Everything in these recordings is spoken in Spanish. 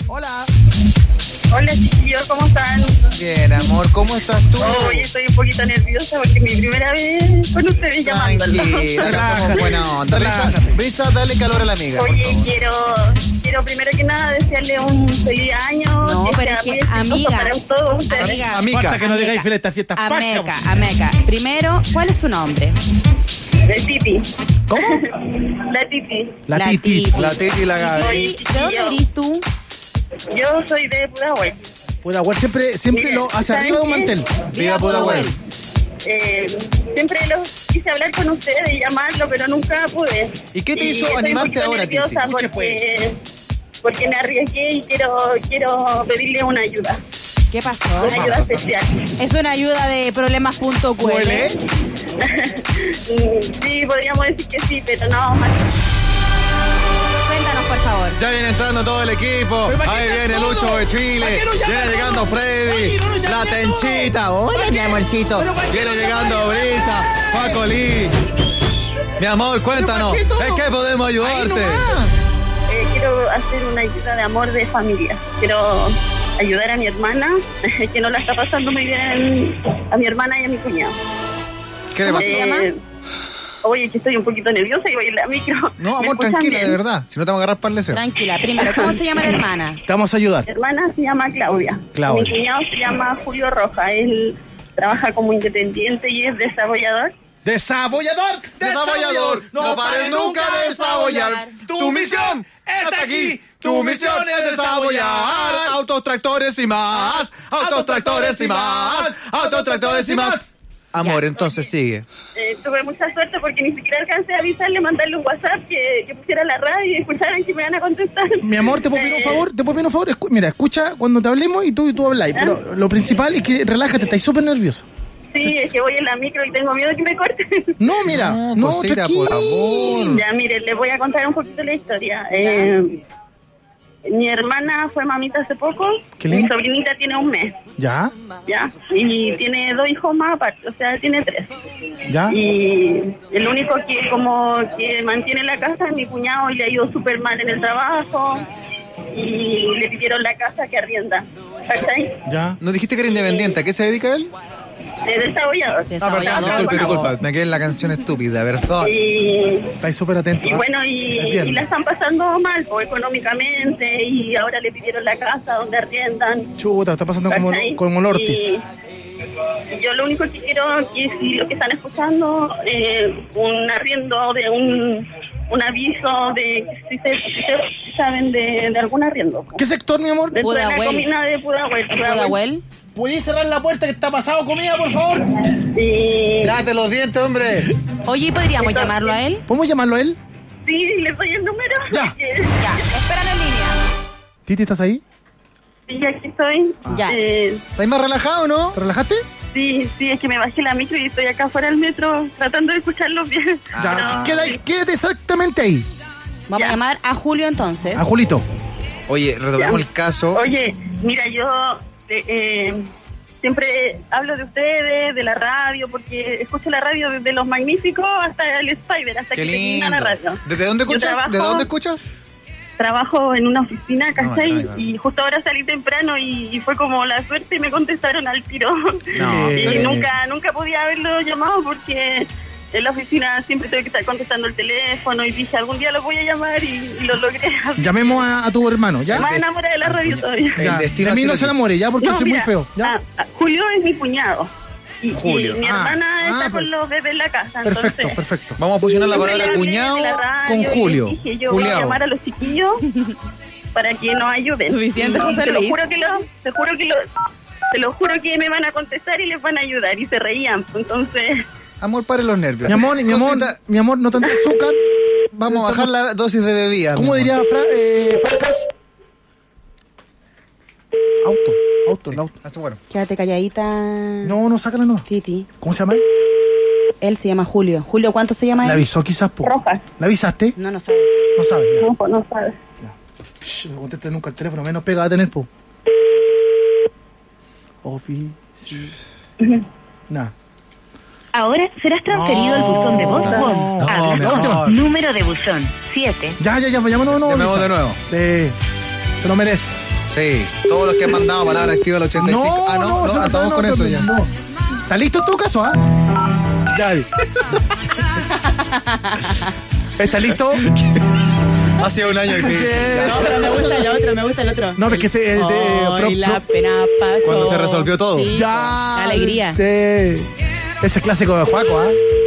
Hola. Hola chiquillos, ¿cómo están? Bien, amor, ¿cómo estás tú? Hoy estoy un poquito nerviosa porque es mi primera vez con ustedes llamándolo. Tranquila, somos buena onda. Brisa, dale calor a la amiga. Oye, quiero primero que nada desearle un feliz año. No, pero es que, amiga, para todos ustedes. Amiga, que no digáis fiesta Ameca. Primero, ¿cuál es su nombre? De Titi. ¿Cómo? La Titi. La Titi. La Titi y la Gaby. Soy- ¿De dónde eres tú? Yo soy de Pudahuel. Pudahuel siempre Mire, lo hacia arriba de un mantel. Viva Pudahuel. Siempre los quise hablar con ustedes y llamarlo, pero nunca pude. ¿Y qué te hizo estoy animarte un poquito ahora, Titi? nerviosa porque me arriesgué y quiero pedirle una ayuda. ¿Qué pasó? Una ayuda especial. Es una ayuda de problemas.ql. Sí, podríamos decir que sí, pero no. Cuéntanos, por favor. Ya viene entrando todo el equipo. Ahí viene Lucho de Chile. Viene llegando Freddy. La Tenchita. Hola, mi amorcito. Viene llegando Brisa. Paco Lee. Mi amor, cuéntanos. ¿En qué podemos ayudarte? Quiero hacer una ayuda de amor de familia. Quiero ayudar a mi hermana, que no la está pasando muy bien, a mi hermana y a mi cuñado. ¿Qué le ¿Cómo pasa? se llama? Oye, que estoy un poquito nerviosa y voy en la micro. No, ¿Me amor, escuchan tranquila, bien? de verdad. Si no te vamos a agarrar para el deseo. Tranquila. Primero, ¿cómo se llama la hermana? Te vamos a ayudar. Mi hermana se llama Claudia. Claudia. Mi cuñado se llama Julio Roja. Él trabaja como independiente y es desarrollador. ¡Desabollador! No pares nunca de desabollar. Tu misión está aquí. Tu misión es desabollar. Autos, tractores y más. Autos, tractores y más. Autos, tractores y más. Amor, entonces sigue. Tuve mucha suerte porque ni siquiera alcancé a avisarle, mandarle un WhatsApp que pusiera la radio y escucharan que me van a contestar. Mi amor, ¿te puedo pedir un favor? Mira, escucha cuando te hablemos y tú habláis. Pero lo principal es que relájate, estás súper nervioso. Sí, es que voy en la micro y tengo miedo de que me corten. No, mira, no, cosita, tranquilo. por favor. Ya, miren, les voy a contar un poquito la historia. Mi hermana fue mamita hace poco. Qué Mi lindo. sobrinita tiene un mes, ¿Ya? ¿ya? Y tiene 2 hijos más aparte, o sea, tiene 3. ¿Ya? Y el único que como que mantiene la casa es mi cuñado y le ha ido súper mal en el trabajo. Y le pidieron la casa que arrienda. ¿Cachai? ¿Ya? ¿Nos dijiste que era independiente? ¿A qué se dedica él? Desarrollador. Desarrollador. Disculpa. Me quedé en la canción estúpida, ¿verdad? Y Estáis súper atento. Y bueno, y la están pasando mal pues, económicamente y ahora le pidieron la casa donde arriendan. Chuta, está pasando como el Ortiz. Y yo lo único que quiero que si lo que están escuchando, un arriendo de un aviso de si se saben de algún arriendo. ¿Qué sector, mi amor? Dentro de la Pudahuel. comuna de Pudahuel. ¿Pudahuel? ¿Podéis cerrar la puerta que está pasado comida, por favor? Y Lávate los dientes, hombre. Oye, ¿podríamos llamarlo a él? ¿Podemos llamarlo a él? sí, les doy el número. Ya. Ya, espéralo en línea. Titi, ¿estás ahí? Sí, aquí estoy. Ya. ¿Estás más relajado, no? ¿Te relajaste? Sí, es que me bajé la micro y estoy acá fuera del metro tratando de escucharlos bien. Ya, Pero- quédate exactamente ahí. Vamos Ya. a llamar a Julio entonces. A Julito. Oye, retomemos Ya. el caso. Oye, mira, yo siempre hablo de ustedes, de la radio, porque escucho la radio desde Los Magníficos hasta el Spider, hasta Qué que termina lindo. la radio. ¿Desde dónde Yo escuchas? trabajo- ¿De dónde escuchas? Trabajo en una oficina, ¿cachai? No, claro. Y justo ahora salí temprano y fue como la suerte y me contestaron al tiro. No, Y pero- nunca podía haberlo llamado porque en la oficina siempre tuve que estar contestando el teléfono y dije, algún día lo voy a llamar y lo logré. Llamemos a tu hermano, ¿ya? Más enamorada de la radio todavía. El Ya. destino De mí así no lo se quiso. enamore, ¿ya? Porque yo soy muy mira, feo, ¿ya? Julio es mi cuñado. Y Julio. mi hermana está pues. con los bebés en la casa. Perfecto, entonces, perfecto. Vamos a fusionar la siempre palabra le hablé cuñado de la radio con y Julio. dije, yo voy a Juliao. llamar a los chiquillos para que nos ayuden. Suficiente, Y José te lo Luis. juro te lo juro que me van a contestar y les van a ayudar. Y se reían. Entonces, Amor, pare los nervios. Cosita, mi amor, no tanto azúcar. vamos a bajar la dosis de bebida. ¿Cómo mi diría amor. Farcas? Auto, el auto. Hasta bueno. Quédate calladita. No, sácala no. Titi. ¿Cómo se llama él? Él se llama Julio. Julio, ¿cuánto se llama Le él? avisó quizás, po. Rojas. ¿Le avisaste? No sabe. No sabe, ya. no, pues no sabes. Shh, no conteste nunca el teléfono, menos pega a tener, po. Nada. Ahora serás transferido al buzón de voz WOM. no, Habla mi con amor. número de buzón 7. Ya, llamémonos, no. Llamemos Lisa. de nuevo. Sí. Se lo merece. Sí, todos los que han mandado palabra activa al 85. No, estamos con eso ya. No. ¿Está listo en todo caso, Ya. ¿Está listo? Hace un año difícil. No, pero me gusta el otro. No, es que se... la pena pasó. Cuando se resolvió todo. Sí, Ya. la alegría. Sí. Ese es clásico de Juaco,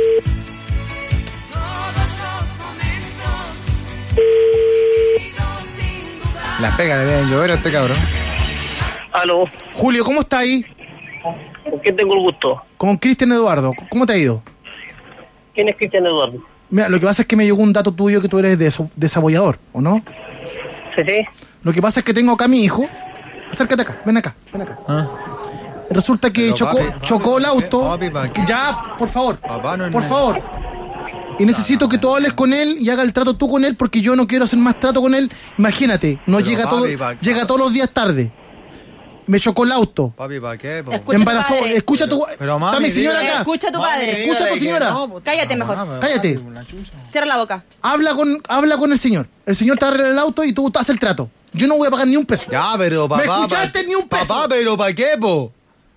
Las pegas le deben llover a este cabrón. Aló, Julio, ¿cómo está ahí? ¿con quién tengo el gusto? Con Cristian Eduardo. ¿Cómo te ha ido? ¿Quién es Cristian Eduardo? Mira, lo que pasa es que me llegó un dato tuyo que tú eres desabollador, ¿o no? Sí. Lo que pasa es que tengo acá a mi hijo. Acércate acá, ven acá. Resulta que Pero, chocó el auto. papi, ¿para qué? Ya, por favor. Papá, no es por nada. favor. Y necesito que tú hables con él y haga el trato tú con él porque yo no quiero hacer más trato con él. Imagínate, no Pero, llega papi, ¿para qué? llega todos los días tarde. Me chocó el auto. Papi, ¿para qué? Po? Escucha Embarazó. tu padre. Escucha a tu. Pero, mami, está mi señora dígale. acá. Escucha a tu Mami, padre. Escucha a tu dígale que señora. no, po. Cállate mejor. Cállate. Cierra la boca. Habla con el señor. El señor te arregla el auto y tú haces el trato. Yo no voy a pagar ni un peso. Ya, pero papá. ¿Me escuchaste? Ni un peso. Papá, pero ¿para qué, po?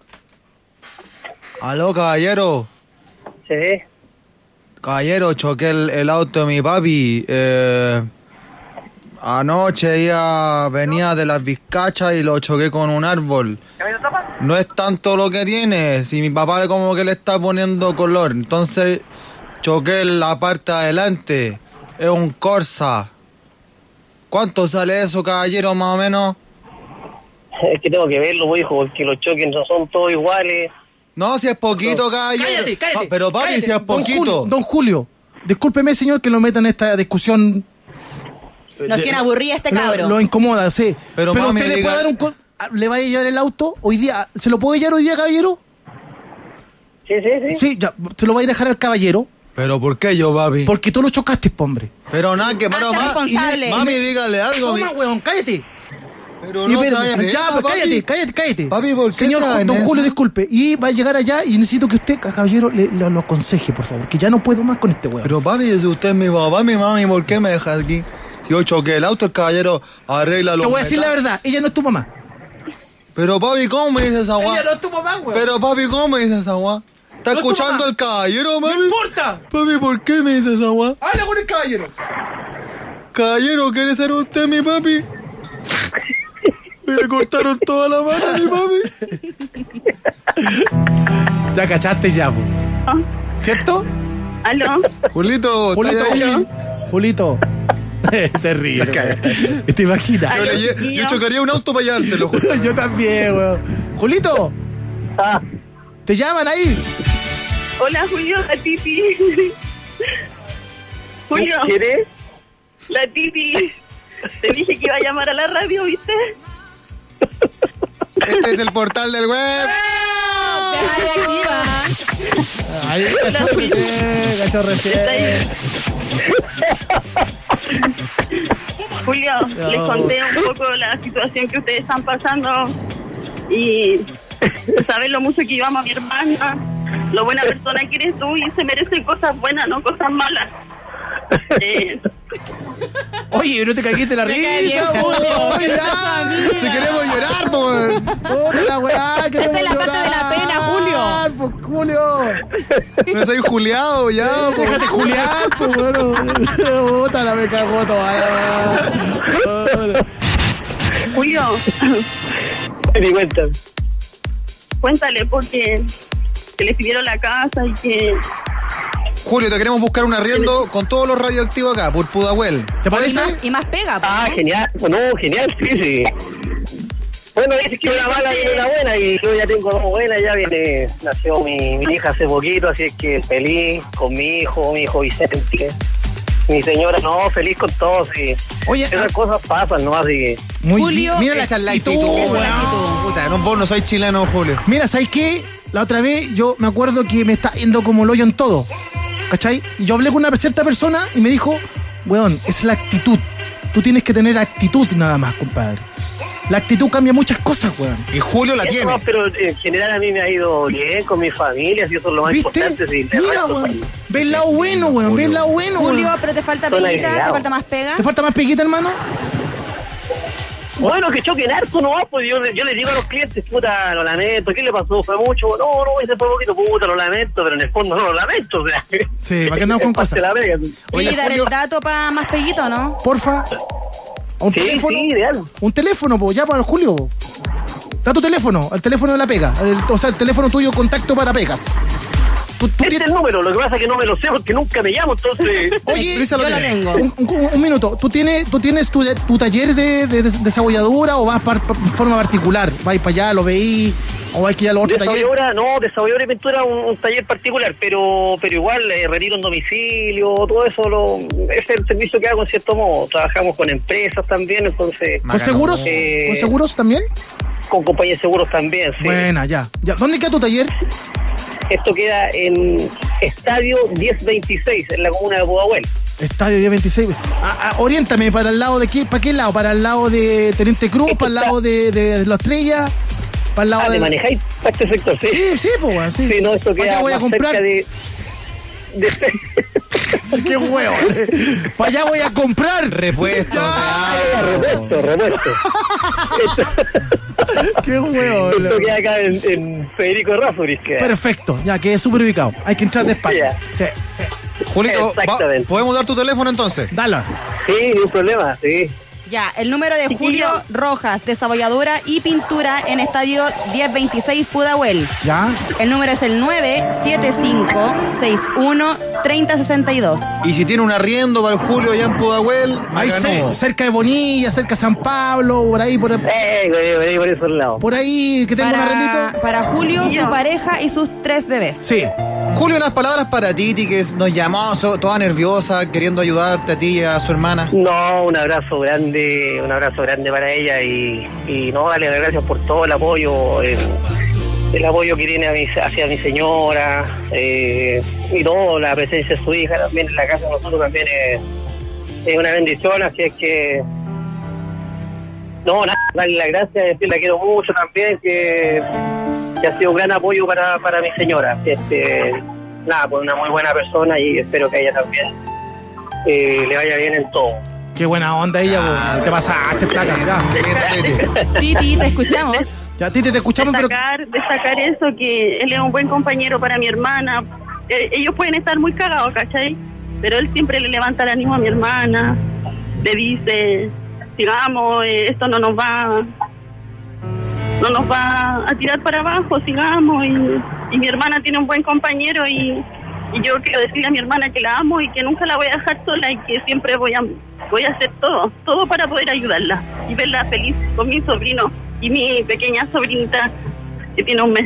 Aló, caballero. Sí. Caballero, choqué el auto de mi papi. Anoche ya venía de las Vizcachas y lo choqué con un árbol. No es tanto lo que tiene, si mi papá como que le está poniendo color. Entonces choqué la parte de adelante. Es un Corsa. ¿Cuánto sale eso, caballero, más o menos? Es que tengo que verlo, hijo, porque los choques no son todos iguales. No, si es poquito, caballero. Cállate. Pero papi, cállate. si es poquito. Don Julio, discúlpeme, señor, que lo meta en esta discusión. Nos tiene aburrida este cabro. Lo incomoda, sí. Pero, mami, usted le puede dar un... ¿Le va a llevar el auto hoy día? ¿Se lo puede llevar hoy día, caballero? Sí. Sí, ya. Se lo va a ir a dejar al caballero. ¿Pero por qué yo, papi? Porque tú lo chocaste, hombre. Pero nada, que pero Hazte responsable. mami, dígale algo. Toma, weón, cállate. Pero Y no espérate, se vaya ya, nada, pues papi. cállate. Papi, ¿por qué Señor te vas don nada? Julio, disculpe. Y va a llegar allá y necesito que usted, caballero, lo aconseje, por favor. Que ya no puedo más con este weón. Pero papi, si usted es mi papá, mi mami, ¿por qué me dejas aquí? Si yo choqué el auto, el caballero arregla los Te voy a decir la metales. verdad, ella no es tu mamá. Pero papi, ¿cómo me dices esa guá? Ella no es tu mamá, weón. Pero papi, ¿cómo me dices esa guá? ¿Estás No es tu escuchando mamá. el caballero, mami? ¡No importa! Papi, ¿por qué me dices esa guá? Habla con el caballero. Caballero, ¿quiere ser usted mi papi? Me cortaron toda la mano a mi papi. Ya cachaste ya, po. Ah, ¿Cierto? ¿Aló? Julito, ¿estás ahí? Julito. Se ríe. ¿Te imaginas? Yo, Aló, yo chiquillo. chocaría un auto para llevárselo, Julito. Yo también, weón. Julito, Ah, ¿te llaman ahí? Hola, Julio, la Titi. Julio, ¿quién es? la Titi. Te dije que iba a llamar a la radio, ¿viste? Este es el portal del web. Déjale activa. Ahí, cachorro recién. Julio, les conté un poco la situación que ustedes están pasando y sabes lo mucho que yo amo a mi hermana, lo buena persona que eres tú y se merecen cosas buenas, no cosas malas. Oye, no te caguiste la cae bien, risa, Julio. Oye, ya. Si queremos llorar, por. Puta la weá, queremos Esta es la parte de la pena, llorar, pues, Julio. No soy juliado ya, po. Déjate Julián, pues bueno. Puta la me cagó toda. Julio, Ni cuenta. cuéntale porque que le pidieron la casa y que Julio, te queremos buscar un arriendo con todos los radioactivos acá, por Pudahuel. ¿Te parece? Y más pega, po, Ah, ¿no? genial. Bueno, genial, sí. Bueno, dices que una mala y una buena, y yo ya tengo dos buenas, ya nació mi hija hace poquito, así es que feliz con mi hijo Vicente. Mi señora, no, feliz con todos, sí. Oye, Esas cosas pasan, ¿no? Así que... muy Julio, bien. Mira Esa es la actitud, actitud, esa es la weón. actitud. Puta, no, vos no sois chileno, Julio. Mira, ¿sabes qué? La otra vez yo me acuerdo que me está yendo como el hoyo en todo. ¿Cachai? Y yo hablé con una cierta persona y me dijo, weón, es la actitud. Tú tienes que tener actitud nada más, compadre. La actitud cambia muchas cosas, weón. Y Julio la Eso tiene. no, pero en general a mí me ha ido bien con mi familia, y eso es lo más ¿Viste? importante. Sí, de Mira, resto, weón. Ve el lado bueno, weón. Ve el lado bueno, Julio, weón. pero te falta Son peguita, te agregados. falta más pega. ¿Te falta más peguita, hermano? Bueno, que choquen harto nomás, pues yo les digo a los clientes, puta, lo lamento, ¿qué le pasó? ¿Fue mucho? No, ese fue poquito, puta, lo lamento, pero en el fondo no lo lamento, o sea. Sí, ¿para qué andamos con cosas? Oye, dar el dato para más peguito, ¿no? Porfa. ¿Un teléfono? Sí, ideal. Un teléfono, po, ya para el Julio. Da tu teléfono, el teléfono de la pega. O sea, el teléfono tuyo, contacto para pegas. Este es el número, lo que pasa es que no me lo sé porque nunca me llamo, entonces... Oye, yo lo tengo. Un minuto. ¿Tú tienes tu taller de desabolladura o vas por forma particular? ¿Vais para allá, lo veís? ¿O vais que ya lo otro taller? Desabolladura y pintura un taller particular, pero igual retiro en domicilio, todo eso es el servicio que hago en cierto modo. Trabajamos con empresas también, entonces... ¿Con seguros? ¿Con seguros también? Con compañías de seguros también, sí. Buena, ya. ¿Dónde queda tu taller? Esto queda en Estadio 1026, en la comuna de Pudahuel. Estadio 1026. Oriéntame, ¿para el lado de qué? ¿Para qué lado? ¿Para el lado de Teniente Cruz? ¿Para el lado de La Estrella? ¿Para el lado de manejáis para este sector? Sí, sí, pues, sí. Sí, no, esto queda voy a comprar cerca de... ¡Qué huevo! Para allá voy a comprar repuesto. Repuesto. ¡Qué huevo! Esto queda acá en Federico Errázuriz. Perfecto, ya quedé súper ubicado. Hay que entrar de espalda. Sí. Julito, ¿podemos dar tu teléfono entonces? Dala. Sí, ningún problema, sí. Ya, el número de Julio Rojas, desabolladura y pintura en Estadio 1026 Pudahuel. Ya. El número es el 975-61-3062. Y si tiene un arriendo para el Julio allá en Pudahuel, ahí cerca de Bonilla, cerca de San Pablo, por ahí, por esos lados. Por ahí, que tenga un arrendito. Para Julio, su pareja y sus 3 bebés. Sí. Julio, unas palabras para Titi, que nos llamó toda nerviosa, queriendo ayudarte a ti y a su hermana. No, un abrazo grande para ella y no, darle las gracias por todo el apoyo, el apoyo que tiene hacia mi señora, y todo, la presencia de su hija también en la casa de nosotros también es una bendición, así es que no, nada, darle las gracias, decir la quiero mucho también, que ha sido un gran apoyo para mi señora, nada, pues una muy buena persona y espero que a ella también le vaya bien en todo. Qué buena onda ella, te pasaste, flaca, mirá. Titi, te escuchamos. Ya, Titi, te escuchamos, destacar eso, que él es un buen compañero para mi hermana. Ellos pueden estar muy cagados, ¿cachai? Pero él siempre le levanta el ánimo a mi hermana, le dice, sigamos, esto no nos va a tirar para abajo, sigamos, y mi hermana tiene un buen compañero y yo quiero decirle a mi hermana que la amo y que nunca la voy a dejar sola y que siempre voy a hacer todo para poder ayudarla y verla feliz con mi sobrino y mi pequeña sobrinita que tiene 1 mes.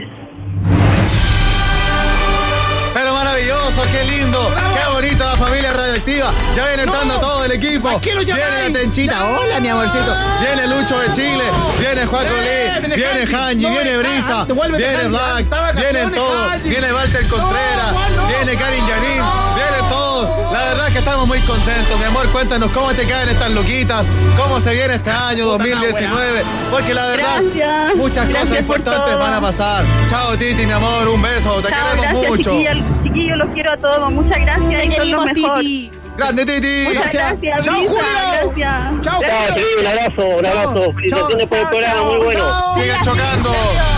Pero maravilloso, qué lindo, qué bonita la familia radioactiva. Ya viene entrando todo el equipo. Viene la Tenchita, hola mi amorcito. Viene Lucho de Chile, viene Juan Colí, viene Hanji, viene Brisa, viene Black, vienen todos, viene Walter Contreras, viene Karin Yanin, viene todos. La verdad es que estamos muy contentos, mi amor. Cuéntanos cómo te caen estas loquitas, cómo se viene este año 2019, porque la verdad muchas cosas importantes van a pasar. Chao Titi, mi amor, un beso, te queremos mucho. Chiquillos, los quiero a todos. Muchas gracias. Te queremos, Titi. Grande, Titi. Muchas gracias. Chao, Julio. Gracias. Chao, un abrazo. Felicitaciones por el programa, muy bueno. Sigan chocando.